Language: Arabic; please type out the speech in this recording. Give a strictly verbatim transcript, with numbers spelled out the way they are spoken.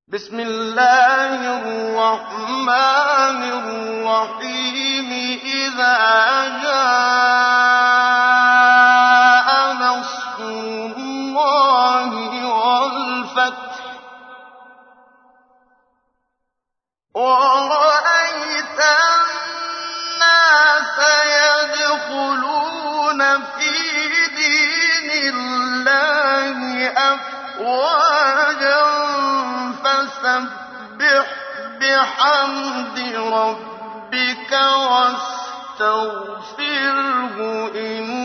بسم الله الرحمن الرحيم إذا جاء نصر الله والفتح ورأيت الناس يدخلون في دين الله أفواجا فسبح بحمد ربك واستغفره إنه